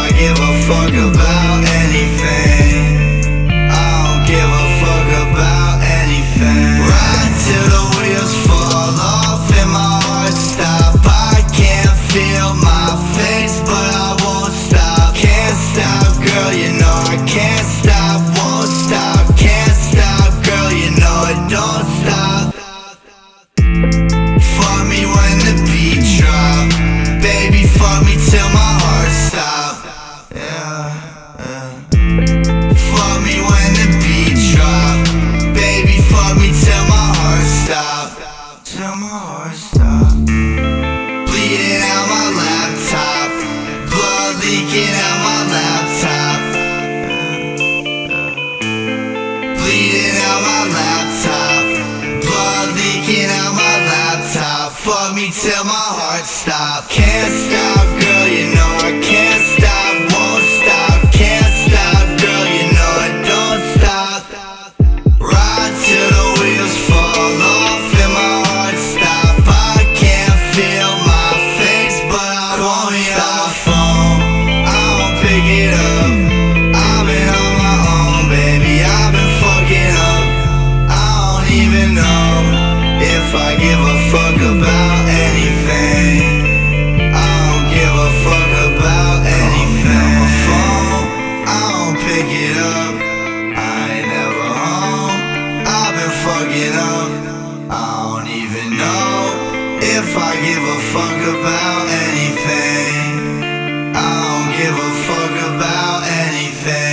I give a fuck about anything. I don't give a fuck about anything. Ride till the wheels fall off and my heart stop. I can't feel my face, but I won't stop. Can't stop, girl, you know I can't stop. Won't stop, can't stop, girl, you know it don't stop. Fuck me when the beat drop, baby, fuck me till my heart stop. Yeah. Fuck me when the beat drop, baby, fuck me till my heart stop. Till my heart stop. Bleeding out my laptop, blood leaking out my laptop. Bleeding out my laptop, blood leaking out my laptop. Fuck me till my heart stop. Can't stop, girl, you know I can't stop. Won't stop, can't stop, girl, you know it don't stop. Ride till the wheels fall off and my heart stop. I can't feel my face, but I won't stop. On my phone, I won't pick it up. I've been on my own, baby, I've been fucking up. I don't even know if I give a fuck about anything. I don't give a fuck about anything. On my phone, I don't pick it up. I ain't never home, I've been fucking up. I don't even know if I give a fuck about anything. I don't give a fuck about anything.